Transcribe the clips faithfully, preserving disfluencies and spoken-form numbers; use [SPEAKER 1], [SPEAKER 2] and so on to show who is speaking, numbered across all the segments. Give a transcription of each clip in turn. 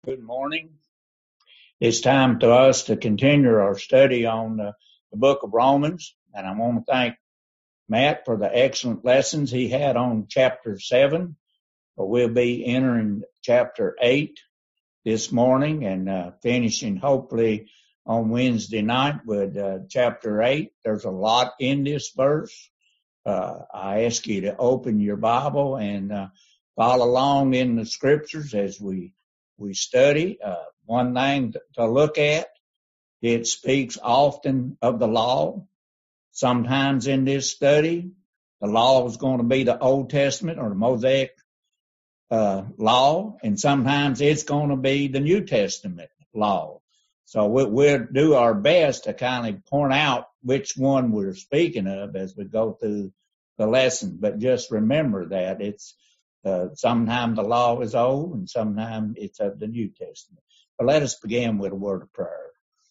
[SPEAKER 1] Good morning. It's time to us to continue our study on uh, the book of Romans, and I want to thank Matt for the excellent lessons he had on chapter seven. But we'll be entering chapter eight this morning and uh, finishing hopefully on Wednesday night with uh, chapter eight. There's a lot in this verse. Uh, I ask you to open your Bible and uh, follow along in the scriptures as we we study. Uh, one thing to look at, it speaks often of the law. Sometimes in this study, the law is going to be the Old Testament or the Mosaic uh, law, and sometimes it's going to be the New Testament law. So we, we'll do our best to kind of point out which one we're speaking of as we go through the lesson. But just remember that it's uh, sometimes the law is old and sometimes it's of the New Testament. But let us begin with a word of prayer.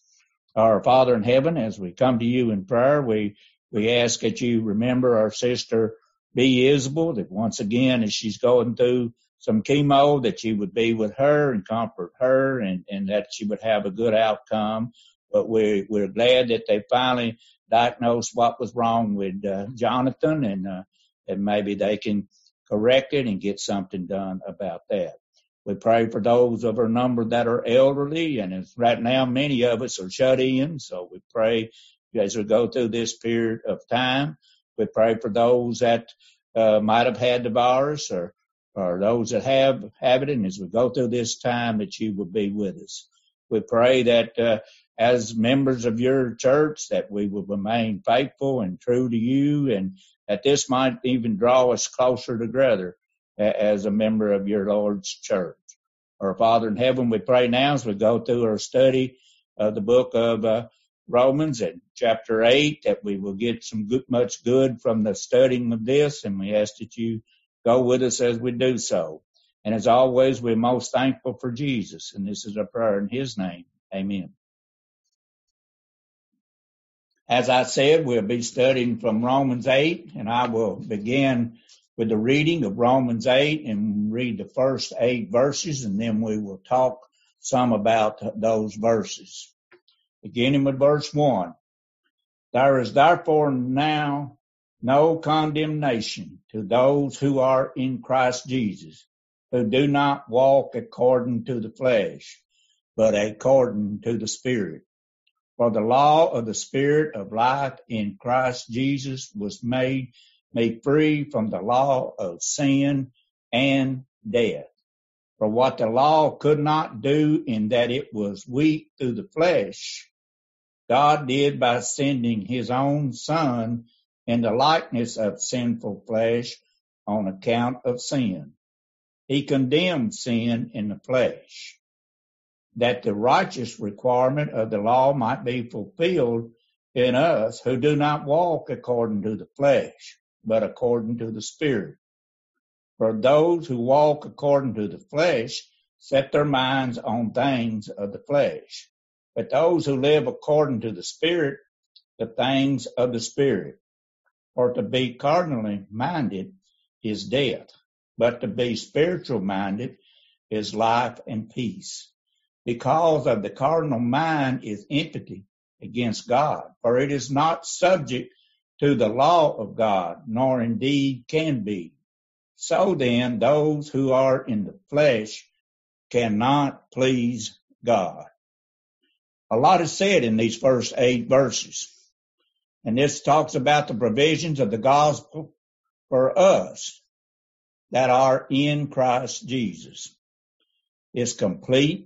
[SPEAKER 1] Our Father in heaven, as we come to you in prayer, we we ask that you remember our sister B. Isabel, that once again as she's going through some chemo, that you would be with her and comfort her, and, and that she would have a good outcome. But we, we're glad that they finally diagnosed what was wrong with uh, Jonathan, and, uh, and maybe they can correct it and get something done about that. We pray for those of our number that are elderly, and as right now many of us are shut in, so we pray as we go through this period of time. We pray for those that uh, might have had the virus, or or those that have, have it, and as we go through this time, that you will be with us. We pray that uh, as members of your church, that we will remain faithful and true to you, and that this might even draw us closer together as a member of your Lord's church. Our Father in heaven, we pray now as we go through our study of the book of uh, Romans and chapter eight, that we will get some good, much good from the studying of this, and we ask that you go with us as we do so. And as always, we're most thankful for Jesus, and this is our prayer in his name. Amen. As I said, we'll be studying from Romans eight, and I will begin with the reading of Romans eight and read the first eight verses, and then we will talk some about those verses. Beginning with verse one. There is therefore now no condemnation to those who are in Christ Jesus, who do not walk according to the flesh, but according to the Spirit. For the law of the Spirit of life in Christ Jesus was made me free from the law of sin and death. For what the law could not do, in that it was weak through the flesh, God did by sending his own Son in the likeness of sinful flesh on account of sin. He condemned sin in the flesh, that the righteous requirement of the law might be fulfilled in us who do not walk according to the flesh, but according to the Spirit. For those who walk according to the flesh set their minds on things of the flesh, but those who live according to the Spirit, the things of the Spirit. For to be carnally minded is death, but to be spiritual minded is life and peace. Because of the carnal mind is enmity against God, for it is not subject to the law of God, nor indeed can be. So then, those who are in the flesh cannot please God. A lot is said in these first eight verses, and this talks about the provisions of the gospel for us that are in Christ Jesus. It's complete.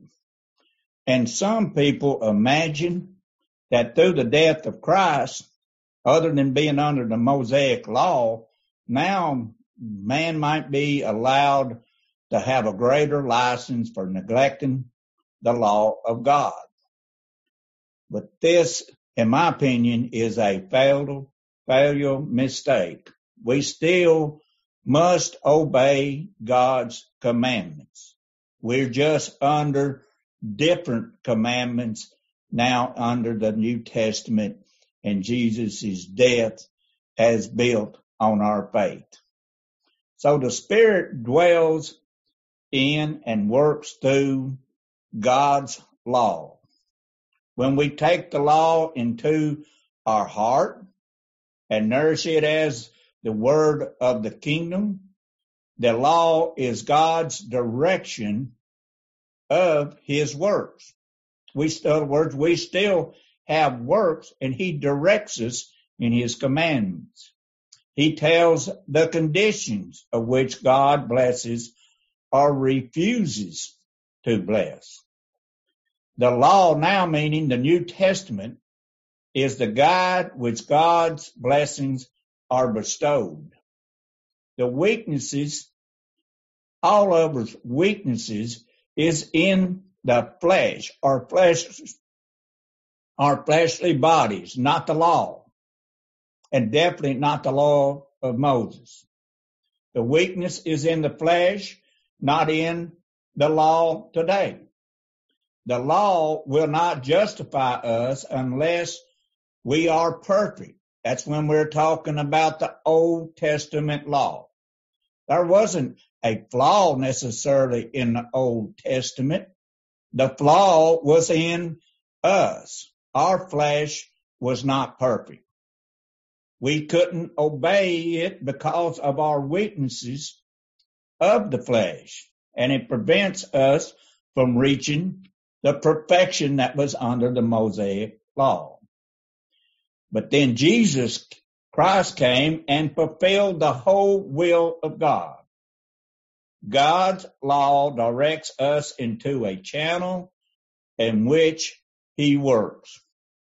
[SPEAKER 1] And some people imagine that through the death of Christ, other than being under the Mosaic law, now man might be allowed to have a greater license for neglecting the law of God. But this, in my opinion, is a fatal, failure mistake. We still must obey God's commandments. We're just under different commandments now under the New Testament, and Jesus' death has built on our faith. So the Spirit dwells in and works through God's law. When we take the law into our heart and nourish it as the word of the kingdom, the law is God's direction of his works. We, in other words, we still have works, and he directs us in his commandments. He tells the conditions of which God blesses or refuses to bless. The law, now meaning the New Testament, is the guide which God's blessings are bestowed. The weaknesses, all of us weaknesses, is in the flesh, our flesh, our fleshly bodies, not the law, and definitely not the law of Moses. The weakness is in the flesh, not in the law today. The law will not justify us unless we are perfect. That's when we're talking about the Old Testament law. There wasn't a flaw necessarily in the Old Testament. The flaw was in us. Our flesh was not perfect. We couldn't obey it because of our weaknesses of the flesh, and it prevents us from reaching the perfection that was under the Mosaic law. But then Jesus Christ came and fulfilled the whole will of God. God's law directs us into a channel in which he works.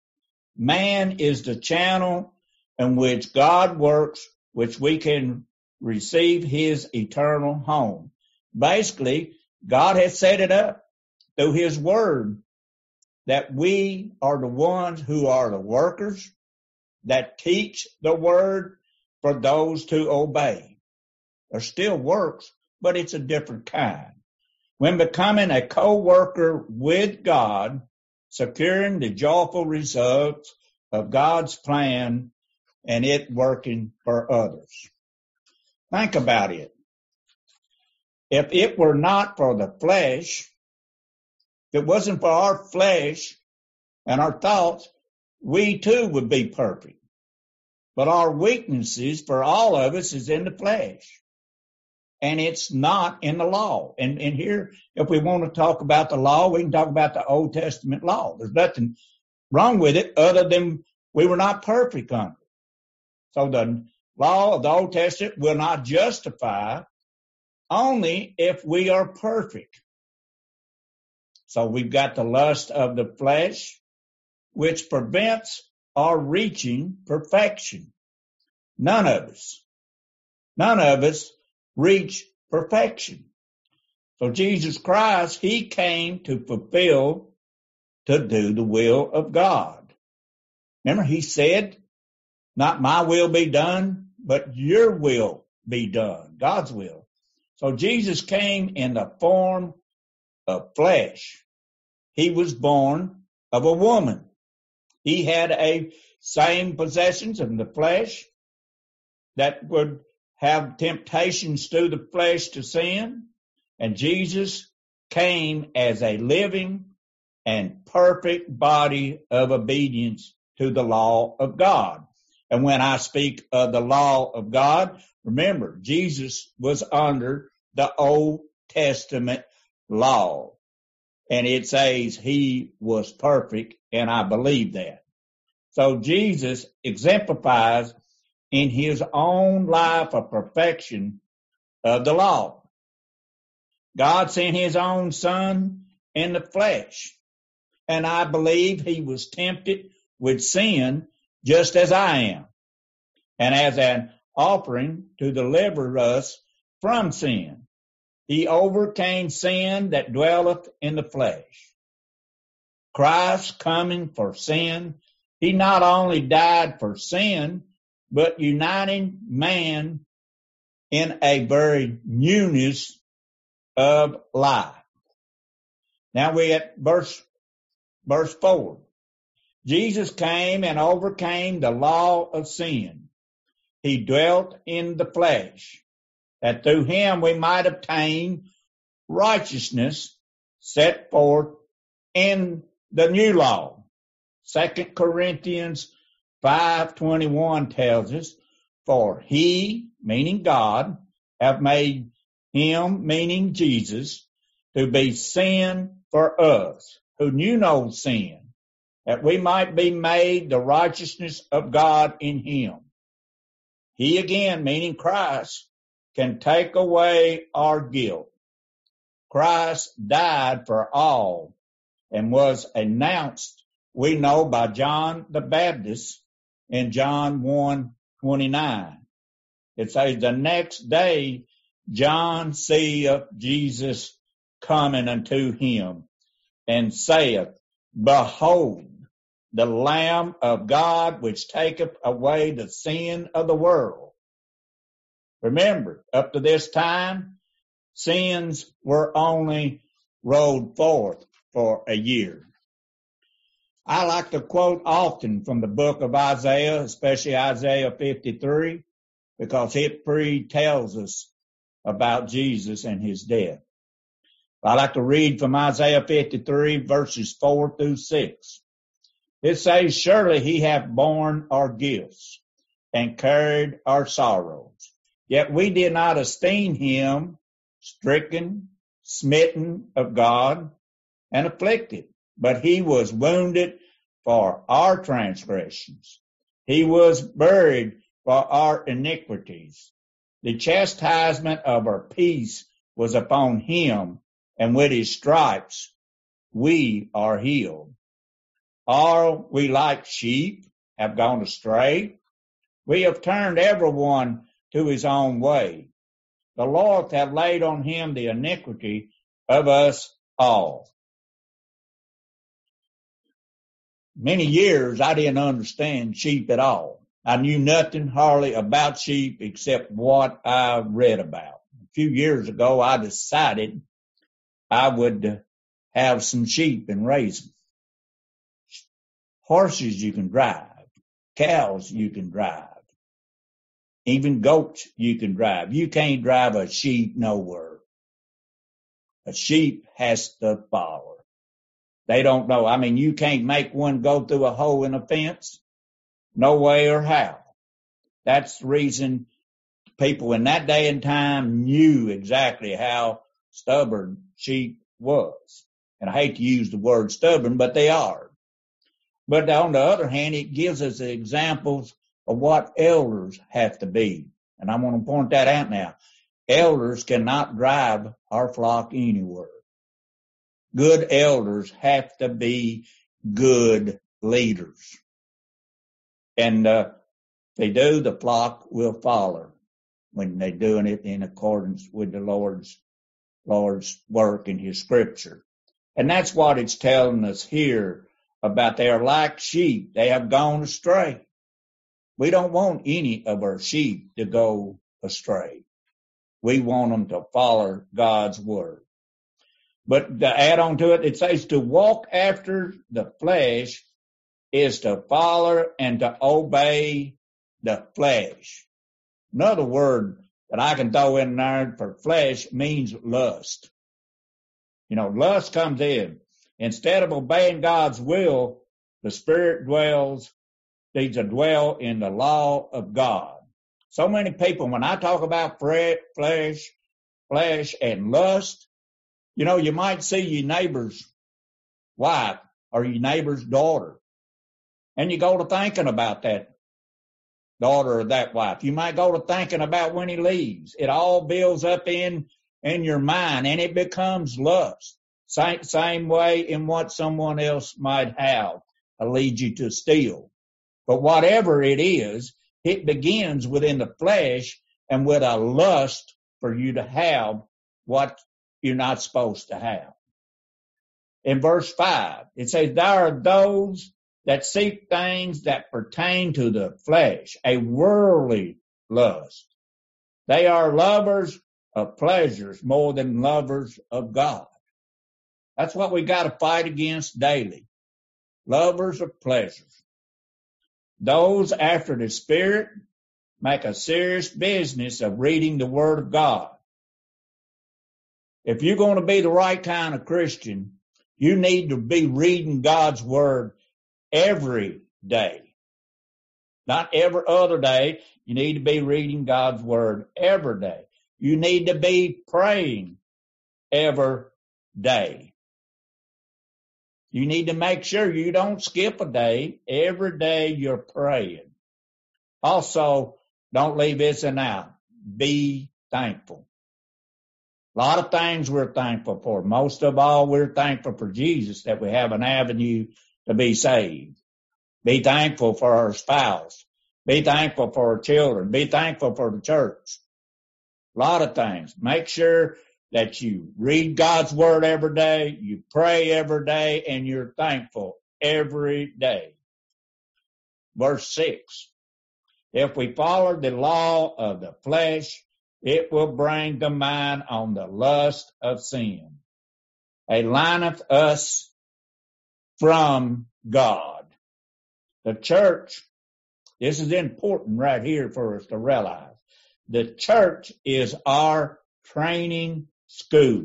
[SPEAKER 1] Man is the channel in which God works, which we can receive his eternal home. Basically, God has set it up through his word that we are the ones who are the workers that teach the word for those to obey. There still works, but it's a different kind. When becoming a co-worker with God, securing the joyful results of God's plan and it working for others. Think about it. If it were not for the flesh, if it wasn't for our flesh and our thoughts, we too would be perfect. But our weaknesses for all of us is in the flesh. And it's not in the law. And, and here, if we want to talk about the law, we can talk about the Old Testament law. There's nothing wrong with it other than we were not perfect under it. So the law of the Old Testament will not justify only if we are perfect. So we've got the lust of the flesh, which prevents our reaching perfection. None of us, none of us reach perfection. So Jesus Christ, he came to fulfill, to do the will of God. Remember, he said, not my will be done, but your will be done, God's will. So Jesus came in the form of flesh. He was born of a woman. He had a same possessions in the flesh that would have temptations through the flesh to sin. And Jesus came as a living and perfect body of obedience to the law of God. And when I speak of the law of God, remember, Jesus was under the Old Testament law. And it says he was perfect, and I believe that. So Jesus exemplifies in his own life of perfection of the law. God sent his own son in the flesh, and I believe he was tempted with sin just as I am, and as an offering to deliver us from sin. He overcame sin that dwelleth in the flesh. Christ coming for sin, he not only died for sin, but uniting man in a very newness of life. Now we at verse, verse four. Jesus came and overcame the law of sin. He dwelt in the flesh, that through him we might obtain righteousness set forth in the new law. Second Corinthians five twenty-one tells us, for he, meaning God, have made him, meaning Jesus, to be sin for us, who knew no sin, that we might be made the righteousness of God in him. He again, meaning Christ, can take away our guilt. Christ died for all and was announced, we know, by John the Baptist in John one twenty-nine. It says, the next day John seeth Jesus coming unto him, and saith, behold, the Lamb of God, which taketh away the sin of the world. Remember, up to this time, sins were only rolled forth for a year. I like to quote often from the book of Isaiah, especially Isaiah fifty-three, because it pre-tells us about Jesus and his death. I like to read from Isaiah fifty-three, verses four through six. It says, surely he hath borne our gifts and carried our sorrows. Yet we did not esteem him stricken, smitten of God, and afflicted. But he was wounded for our transgressions. He was buried for our iniquities. The chastisement of our peace was upon him, and with his stripes we are healed. All we like sheep have gone astray. We have turned everyone to his own way. The Lord hath laid on him the iniquity of us all. Many years I didn't understand sheep at all. I knew nothing hardly about sheep except what I read about. A few years ago I decided I would have some sheep and raise them. Horses you can drive. Cows you can drive. Even goats you can drive. You can't drive a sheep nowhere. A sheep has to follow. They don't know. I mean, you can't make one go through a hole in a fence. No way or how. That's the reason people in that day and time knew exactly how stubborn sheep was. And I hate to use the word stubborn, but they are. But on the other hand, it gives us examples of what elders have to be. And I'm going to point that out now. Elders cannot drive our flock anywhere. Good elders have to be good leaders. And uh, if they do, the flock will follow when they're doing it in accordance with the Lord's, Lord's work in his scripture. And that's what it's telling us here about they are like sheep. They have gone astray. We don't want any of our sheep to go astray. We want them to follow God's word. But to add on to it, it says to walk after the flesh is to follow and to obey the flesh. Another word that I can throw in there for flesh means lust. You know, lust comes in. Instead of obeying God's will, the Spirit dwells, needs to dwell in the law of God. So many people, when I talk about flesh, flesh and lust, you know, you might see your neighbor's wife or your neighbor's daughter, and you go to thinking about that daughter or that wife. You might go to thinking about when he leaves. It all builds up in, in your mind, and it becomes lust. Same, same way in what someone else might have to lead you to steal. But whatever it is, it begins within the flesh and with a lust for you to have what you're not supposed to have. In verse five, it says, there are those that seek things that pertain to the flesh, a worldly lust. They are lovers of pleasures more than lovers of God. That's what we got to fight against daily. Lovers of pleasures. Those after the Spirit make a serious business of reading the Word of God. If you're going to be the right kind of Christian, You need to be reading God's word every day. Not every other day. You need to be reading God's word every day. You need to be praying every day. You need to make sure you don't skip a day. Every day you're praying. Also, don't leave this out. Be thankful. A lot of things we're thankful for. Most of all, we're thankful for Jesus, that we have an avenue to be saved. Be thankful for our spouse. Be thankful for our children. Be thankful for the church. A lot of things. Make sure that you read God's word every day, you pray every day, and you're thankful every day. Verse six. If we follow the law of the flesh, it will bring the mind on the lust of sin. It lineth us from God. The church, this is important right here for us to realize. The church is our training school.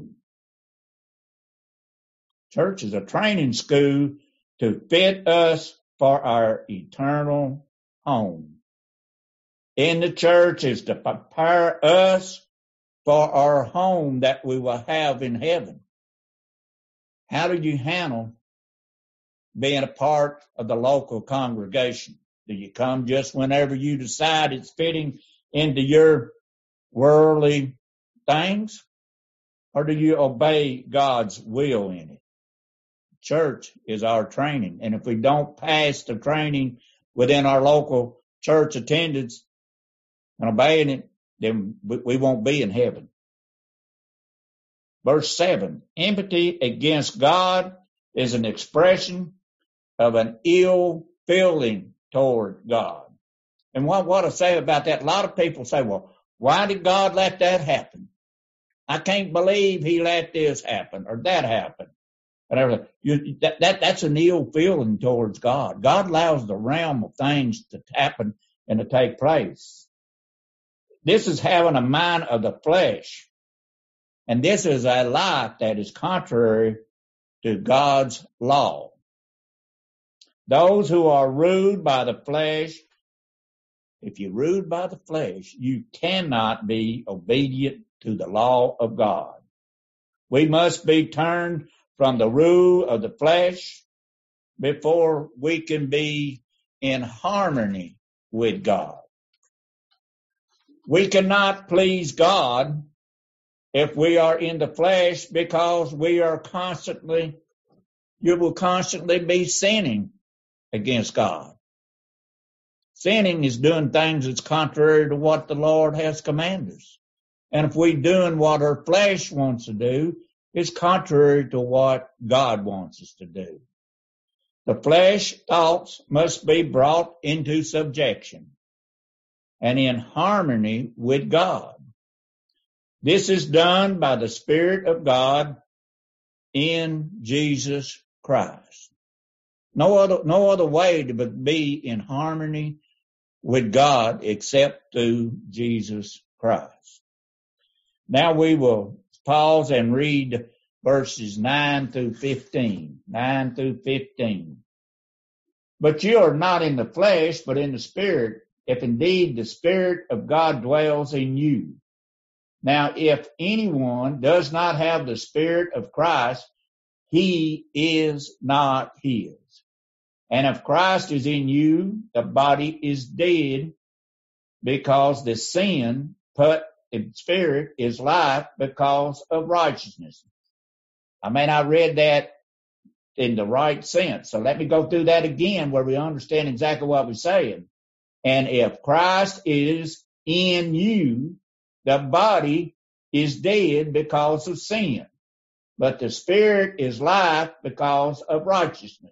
[SPEAKER 1] Church is a training school to fit us for our eternal home. In the church is to prepare us for our home that we will have in heaven. How do you handle being a part of the local congregation? Do you come just whenever you decide it's fitting into your worldly things? Or do you obey God's will in it? Church is our training. And if we don't pass the training within our local church attendance and obeying it, then we won't be in heaven. Verse seven, enmity against God is an expression of an ill feeling toward God. And what, what I say about that, a lot of people say, well, why did God let that happen? I can't believe he let this happen or that happen. Whatever. You, that, that, that's an ill feeling towards God. God allows the realm of things to happen and to take place. This is having a mind of the flesh. And this is a life that is contrary to God's law. Those who are ruled by the flesh, if you're ruled by the flesh, you cannot be obedient to the law of God. We must be turned from the rule of the flesh before we can be in harmony with God. We cannot please God if we are in the flesh, because we are constantly, you will constantly be sinning against God. Sinning is doing things that's contrary to what the Lord has commanded us. And if we're doing what our flesh wants to do, it's contrary to what God wants us to do. The flesh thoughts must be brought into subjection and in harmony with God. This is done by the Spirit of God in Jesus Christ. No other, no other way to be in harmony with God except through Jesus Christ. Now we will pause and read verses nine through fifteen. nine through fifteen. But you are not in the flesh, but in the Spirit, if indeed the Spirit of God dwells in you. Now, if anyone does not have the Spirit of Christ, he is not his. And if Christ is in you, the body is dead because the sin, but the Spirit is life because of righteousness. I mean, I read that in the right sense. So let me go through that again where we understand exactly what we're saying. And if Christ is in you, the body is dead because of sin, but the Spirit is life because of righteousness.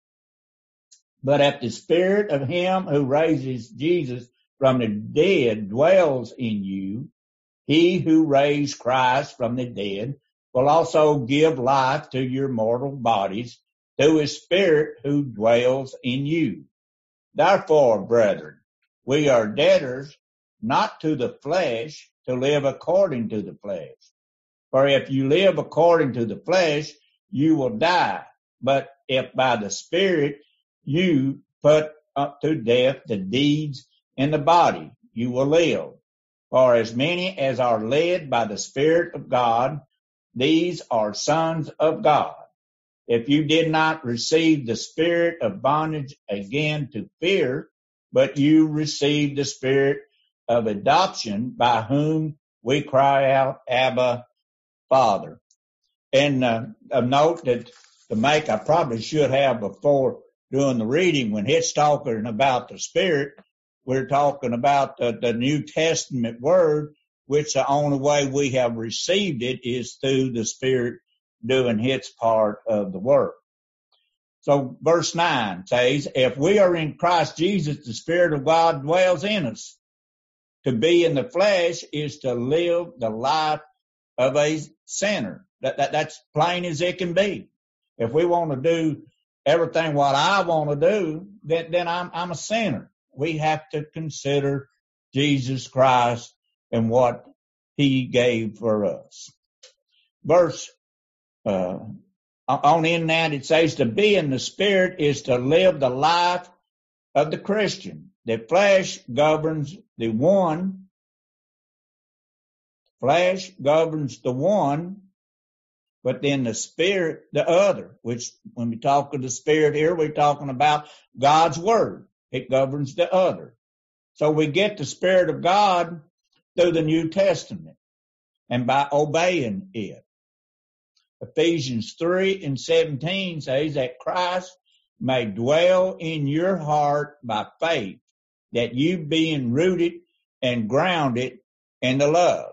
[SPEAKER 1] But if the Spirit of him who raises Jesus from the dead dwells in you, he who raised Christ from the dead will also give life to your mortal bodies through his Spirit who dwells in you. Therefore, brethren, we are debtors not to the flesh to live according to the flesh. For if you live according to the flesh, you will die. But if by the Spirit you put up to death the deeds in the body, you will live. For as many as are led by the Spirit of God, these are sons of God. If you did not receive the spirit of bondage again to fear, but you received the spirit of adoption, by whom we cry out, Abba, Father. And uh, a note that to make, I probably should have before doing the reading, when it's talking about the Spirit, we're talking about the, the New Testament word, which the only way we have received it is through the Spirit doing its part of the work. So verse nine says, if we are in Christ Jesus, the Spirit of God dwells in us. To be in the flesh is to live the life of a sinner. That, that, that's plain as it can be. If we want to do everything what I want to do, then, then I'm, I'm a sinner. We have to consider Jesus Christ and what he gave for us. Verse uh, on in that it says to be in the Spirit is to live the life of the Christian. The flesh governs the one. Flesh governs the one, but then the Spirit, the other, which when we talk of the Spirit here, we're talking about God's Word. It governs the other. So we get the Spirit of God through the New Testament and by obeying it. Ephesians three and seventeen says that Christ may dwell in your heart by faith, that you being rooted and grounded in the love.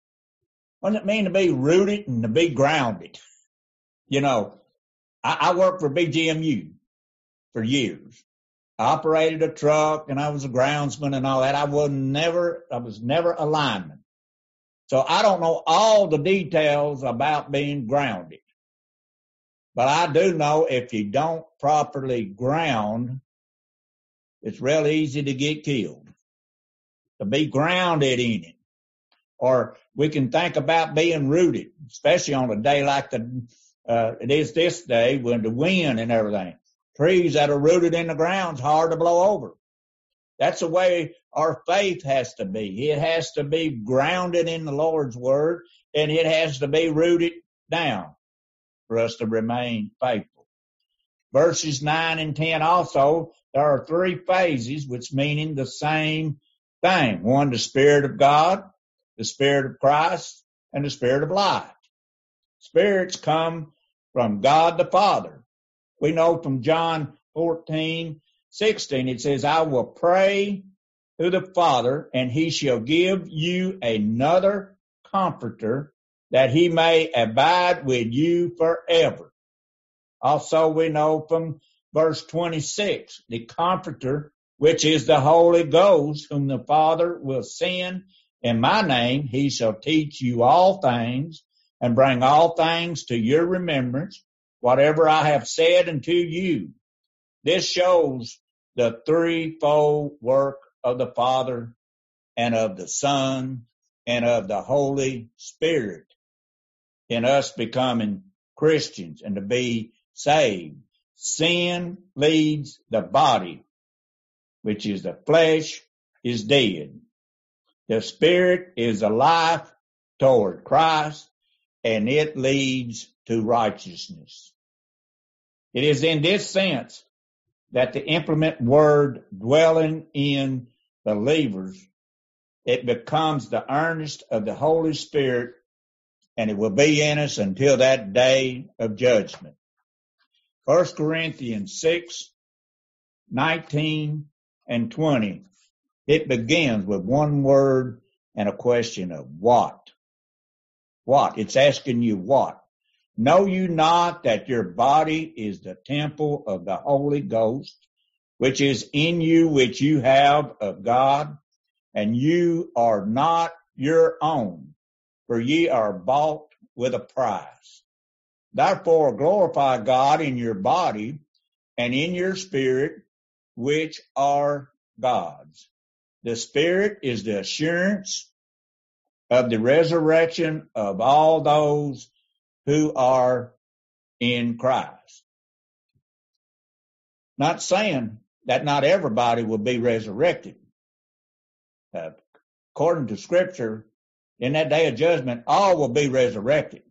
[SPEAKER 1] What does it mean to be rooted and to be grounded? You know, I, I worked for B G M U for years. I operated a truck and I was a groundsman and all that. I was never, I was never a lineman. So I don't know all the details about being grounded. But I do know if you don't properly ground, it's real easy to get killed. To be grounded in it. Or we can think about being rooted, especially on a day like the uh, it is this day when the wind and everything. Trees that are rooted in the ground is hard to blow over. That's the way our faith has to be. It has to be grounded in the Lord's Word, and it has to be rooted down for us to remain faithful. Verses nine and ten also, there are three phases which meaning the same thing. One, the Spirit of God, the Spirit of Christ, and the Spirit of life. Spirits come from God the Father. We know from John fourteen, sixteen, it says, I will pray to the Father, and he shall give you another comforter, that he may abide with you forever. Also, we know from verse twenty-six, the Comforter, which is the Holy Ghost, whom the Father will send in my name, he shall teach you all things, and bring all things to your remembrance, whatever I have said unto you. This shows the threefold work of the Father, and of the Son, and of the Holy Spirit in us becoming Christians and to be saved. Sin leads the body, which is the flesh, is dead. The Spirit is alive toward Christ, and it leads to righteousness. It is in this sense that the implement word dwelling in believers, it becomes the earnest of the Holy Spirit, and it will be in us until that day of judgment. First Corinthians six, nineteen and twenty. It begins with one word and a question of what? What? It's asking you what? Know you not that your body is the temple of the Holy Ghost, which is in you, which you have of God, and you are not your own, for ye are bought with a price. Therefore glorify God in your body and in your spirit, which are God's. The Spirit is the assurance of the resurrection of all those who are in Christ. Not saying that not everybody will be resurrected. Uh, according to Scripture, in that day of judgment, all will be resurrected.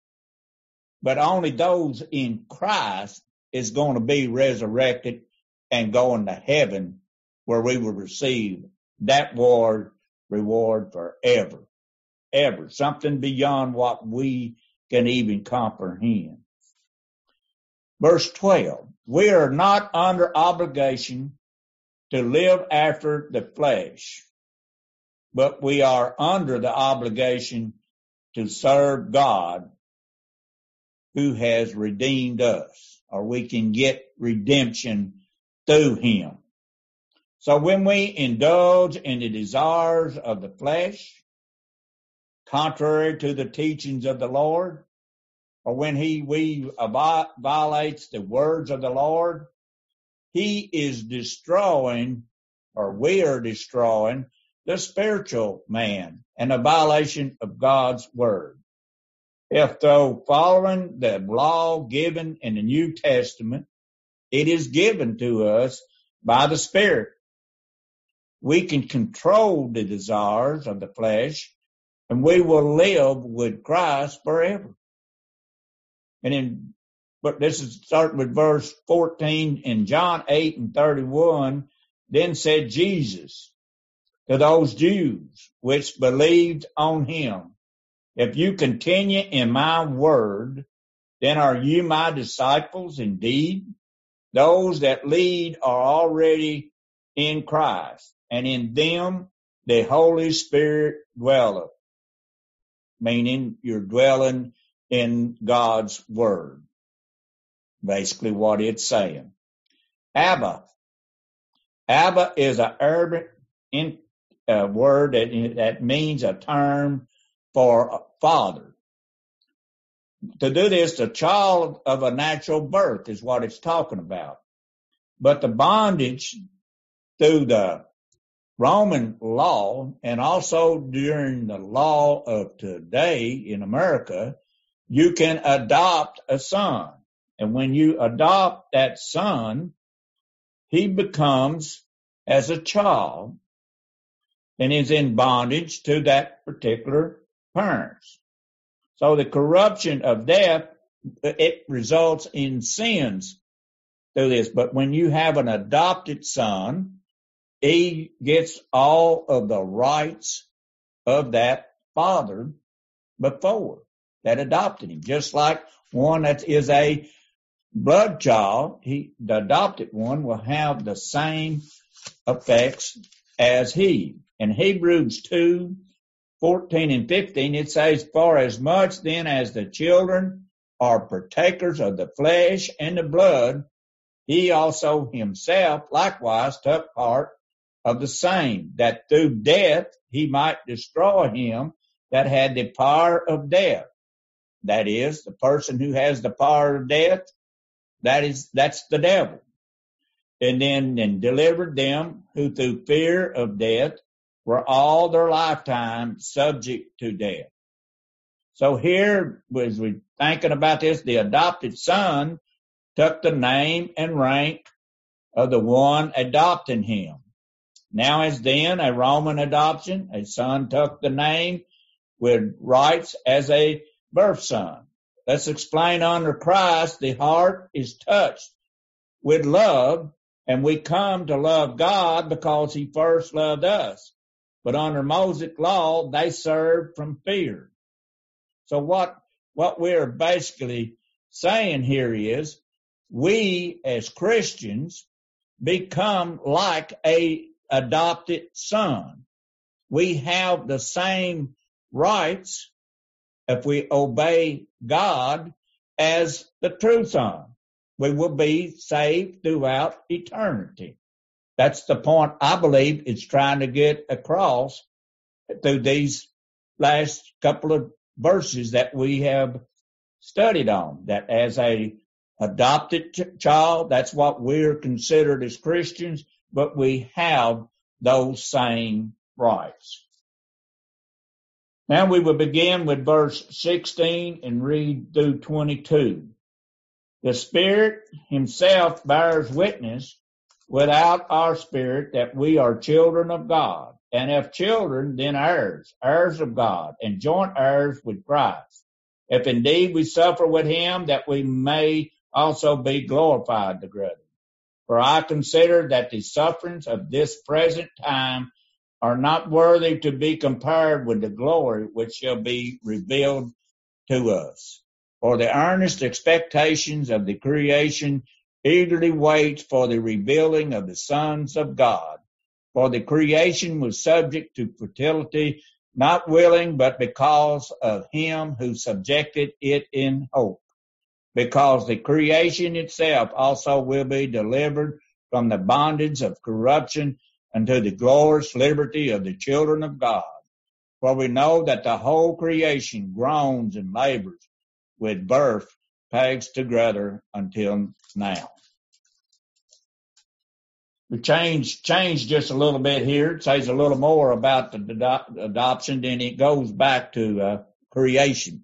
[SPEAKER 1] But only those in Christ is going to be resurrected and going to heaven, where we will receive that reward, reward forever, ever, something beyond what we can even comprehend. Verse twelve, we are not under obligation to live after the flesh, but we are under the obligation to serve God, who has redeemed us, or we can get redemption through him. So when we indulge in the desires of the flesh, contrary to the teachings of the Lord, or when he we violates the words of the Lord, he is destroying, or we are destroying, the spiritual man and a violation of God's word. If though following the law given in the New Testament, it is given to us by the Spirit, we can control the desires of the flesh, and we will live with Christ forever. And in, but this is starting with verse fourteen in John eight and thirty-one. Then said Jesus to those Jews which believed on him, if you continue in my word, then are you my disciples indeed? Those that lead are already in Christ, and in them the Holy Spirit dwelleth. Meaning you're dwelling in God's word. Basically what it's saying. Abba. Abba is an Arabic in, uh, word that, that means a term for father. To do this, the child of a natural birth is what it's talking about. But the bondage through the Roman law, and also during the law of today in America, you can adopt a son. And when you adopt that son, he becomes as a child and is in bondage to that particular parents. So the corruption of death, it results in sins through this. But when you have an adopted son, he gets all of the rights of that father before that adopted him. Just like one that is a blood child, he, the adopted one will have the same effects as he. In Hebrews two, fourteen and fifteen, it says, for as much then as the children are partakers of the flesh and the blood, he also himself likewise took part of the same, that through death he might destroy him that had the power of death. That is, the person who has the power of death, that is, that's the devil. And then and delivered them who through fear of death were all their lifetime subject to death. So here, as we're thinking about this, the adopted son took the name and rank of the one adopting him. Now as then a Roman adoption, a son took the name with rights as a birth son. Let's explain under Christ, the heart is touched with love, and we come to love God because he first loved us. But under Mosaic law, they served from fear. So what, what we're basically saying here is, we as Christians become like a adopted son. We have the same rights if we obey God as the true son. We will be saved throughout eternity. That's the point I believe it's trying to get across through these last couple of verses that we have studied on. That as a adopted ch- child, that's what we're considered as Christians, but we have those same rights. Now we will begin with verse sixteen and read through twenty-two. The Spirit himself bears witness without our spirit that we are children of God. And if children, then heirs, heirs of God, and joint heirs with Christ. If indeed we suffer with him, that we may also be glorified together. For I consider that the sufferings of this present time are not worthy to be compared with the glory which shall be revealed to us. For the earnest expectations of the creation eagerly waits for the revealing of the sons of God. For the creation was subject to fertility, not willing, but because of him who subjected it in hope. Because the creation itself also will be delivered from the bondage of corruption unto the glorious liberty of the children of God. For we know that the whole creation groans and labors with birth pains together until now. We change, change just a little bit here. It says a little more about the adoption, then it goes back to uh, creation.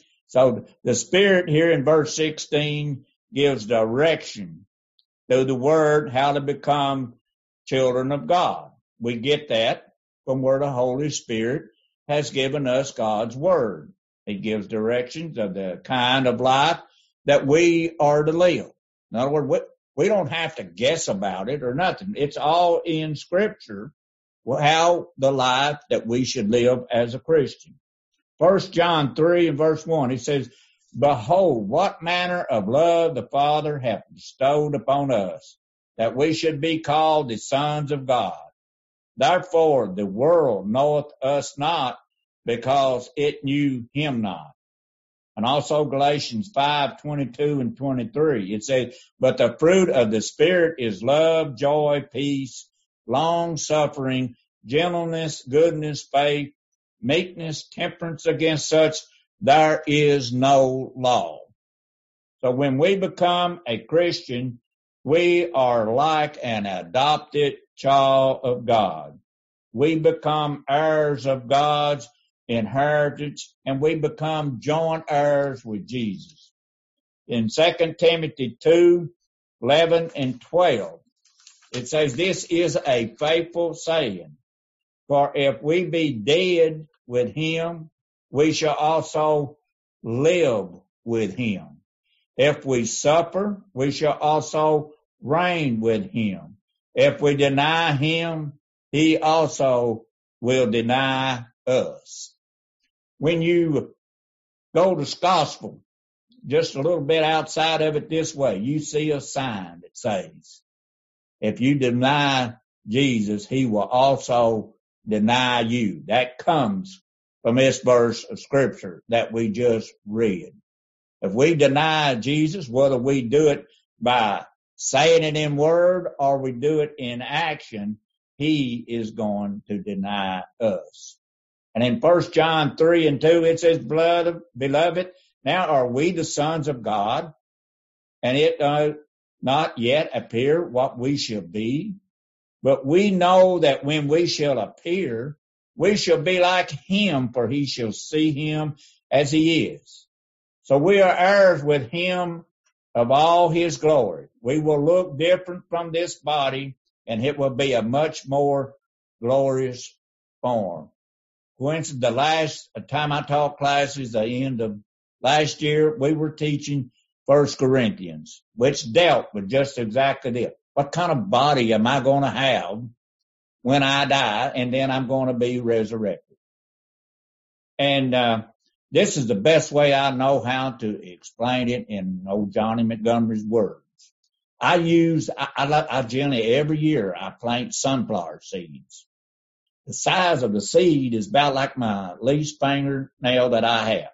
[SPEAKER 1] So the Spirit here in verse sixteen gives direction through the Word how to become children of God. We get that from where the Holy Spirit has given us God's Word. It gives directions of the kind of life that we are to live. In other words, we, we don't have to guess about it or nothing. It's all in Scripture, how the life that we should live as a Christian. First John three and verse one, he says, Behold, what manner of love the Father hath bestowed upon us, that we should be called the sons of God. Therefore the world knoweth us not, because it knew him not. And also Galatians five, twenty-two and twenty-three, it says, But the fruit of the Spirit is love, joy, peace, long-suffering, gentleness, goodness, faith, meekness, temperance. Against such there is no law. So when we become a Christian, we are like an adopted child of God. We become heirs of God's inheritance, and we become joint heirs with Jesus. In Second Timothy two, eleven and twelve, it says, This is a faithful saying, for if we be dead with him, we shall also live with him. If we suffer, we shall also reign with him. If we deny him, he also will deny us. When you go to gospel, just a little bit outside of it this way, you see a sign that says, if you deny Jesus, he will also deny you. That comes from this verse of Scripture that we just read. If we deny Jesus, whether we do it by saying it in word or we do it in action, he is going to deny us. And in First John three and two, it says, Beloved, now are we the sons of God, and it does not yet appear what we shall be. But we know that when we shall appear, we shall be like him, for he shall see him as he is. So we are heirs with him of all his glory. We will look different from this body, and it will be a much more glorious form. For instance, the last time I taught classes, the end of last year, we were teaching First Corinthians, which dealt with just exactly this. What kind of body am I going to have when I die, and then I'm going to be resurrected? And uh, this is the best way I know how to explain it in old Johnny Montgomery's words. I use, I, I, I generally every year I plant sunflower seeds. The size of the seed is about like my least fingernail that I have.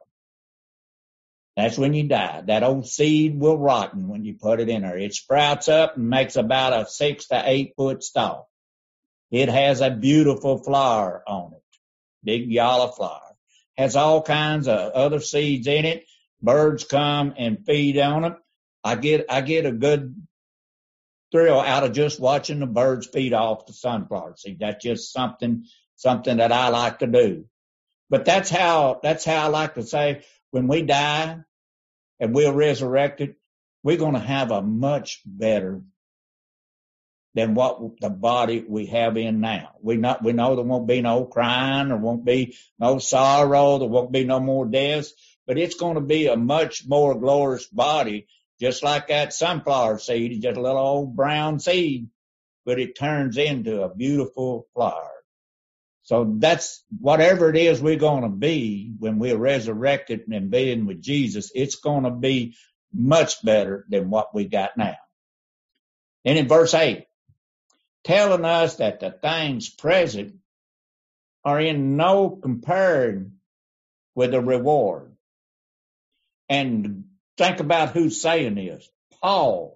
[SPEAKER 1] That's when you die. That old seed will rotten when you put it in there. It sprouts up and makes about a six to eight foot stalk. It has a beautiful flower on it, big yellow flower. Has all kinds of other seeds in it. Birds come and feed on it. I get, I get a good thrill out of just watching the birds feed off the sunflower seed. That's just something, something that I like to do. But that's how, that's how I like to say when we die and we're resurrected, we're going to have a much better than what the body we have in now. We not we know there won't be no crying, there won't be no sorrow, there won't be no more deaths, but it's going to be a much more glorious body, just like that sunflower seed. It's just a little old brown seed, but it turns into a beautiful flower. So that's whatever it is we're going to be when we're resurrected and being with Jesus, it's going to be much better than what we got now. And in verse eight, telling us that the things present are in no comparing with the reward. And think about who's saying this. Paul.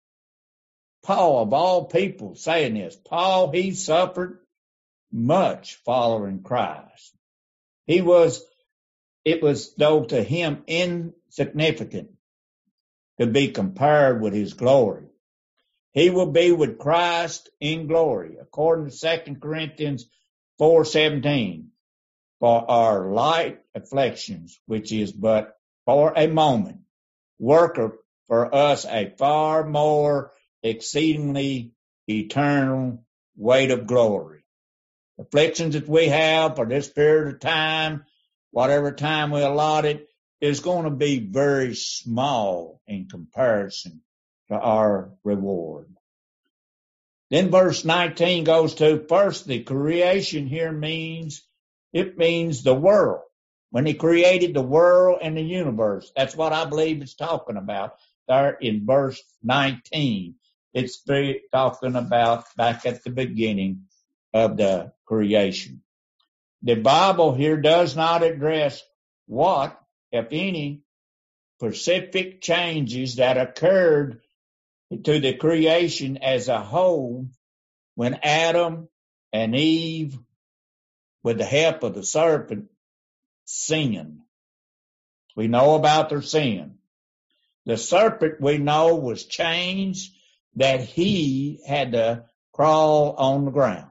[SPEAKER 1] Paul, of all people, saying this. Paul, he suffered much following Christ. He was, it was though to him insignificant to be compared with his glory. He will be with Christ in glory, according to Second Corinthians four seventeen. For our light afflictions, which is but for a moment, worketh for us a far more exceedingly eternal weight of glory. Afflictions that we have for this period of time, whatever time we allot it, is going to be very small in comparison to our reward. Then verse nineteen goes to, first, the creation here means, it means the world. When he created the world and the universe, that's what I believe it's talking about there in verse nineteen. It's talking about back at the beginning of the creation. The Bible here does not address what, if any, specific changes that occurred to the creation as a whole when Adam and Eve, with the help of the serpent, sinned. We know about their sin. The serpent, we know, was changed that he had to crawl on the ground.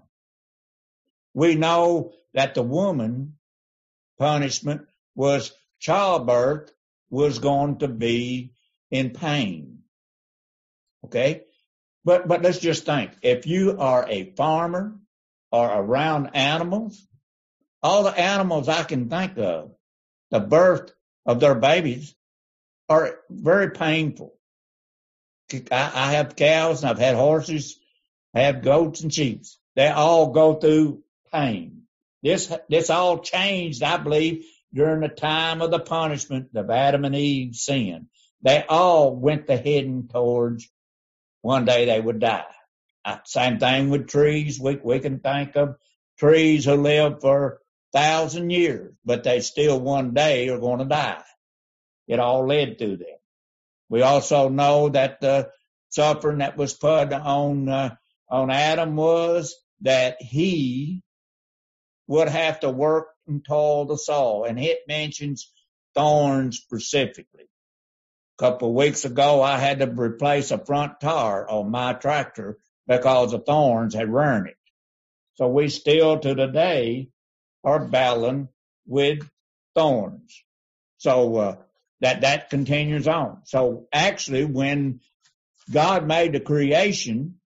[SPEAKER 1] We know that the woman punishment was childbirth was going to be in pain. Okay? But, but let's just think. If you are a farmer or around animals, all the animals I can think of, the birth of their babies are very painful. I, I have cows and I've had horses, I have goats and sheep. They all go through pain. This, this all changed, I believe, during the time of the punishment of Adam and Eve's sin. They all went to heading towards one day they would die. Same thing with trees. We, we can think of trees who live for a thousand years, but they still one day are going to die. It all led to them. We also know that the suffering that was put on uh, on Adam was that he would have to work and toil the soil, and it mentions thorns specifically. A couple of weeks ago, I had to replace a front tire on my tractor because the thorns had ruined it. So we still to today are battling with thorns. So uh, that that continues on. So actually, when God made the creation,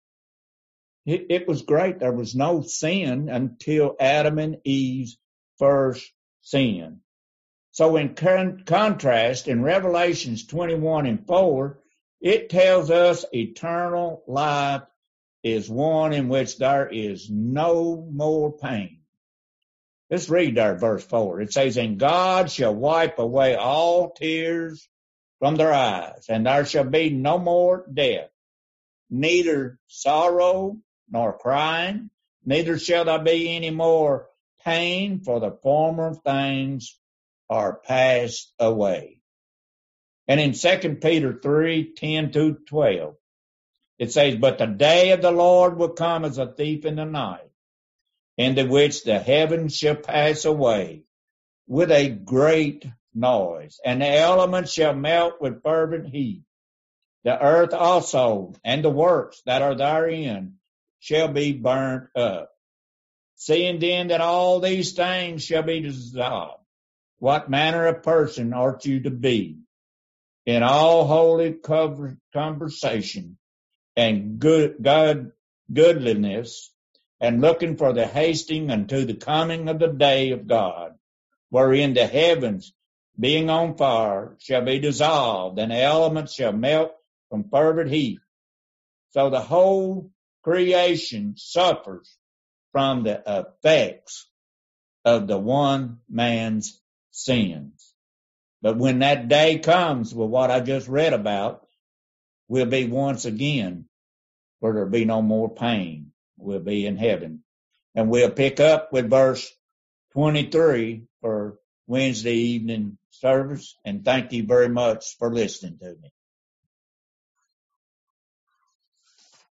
[SPEAKER 1] it, it was great. There was no sin until Adam and Eve's first sin. So in con- contrast, in Revelations twenty-one and four, it tells us eternal life is one in which there is no more pain. Let's read there, verse four. It says, and God shall wipe away all tears from their eyes, and there shall be no more death, neither sorrow nor crying, neither shall there be any more pain, for the former things are passed away. And in Second Peter three, ten through twelve, it says, but the day of the Lord will come as a thief in the night, in the which the heavens shall pass away with a great noise, and the elements shall melt with fervent heat. The earth also and the works that are therein shall be burnt up. Seeing then that all these things shall be dissolved, what manner of person art you to be? in all holy conversation and good God goodliness, and looking for the hasting unto the coming of the day of God, wherein the heavens, being on fire, shall be dissolved, and the elements shall melt from fervent heat. So the whole creation suffers from the effects of the one man's sins. But when that day comes with what I just read about, we'll be once again where there'll be no more pain. We'll be in heaven. And we'll pick up with verse twenty-three for Wednesday evening service. And thank you very much for listening to me.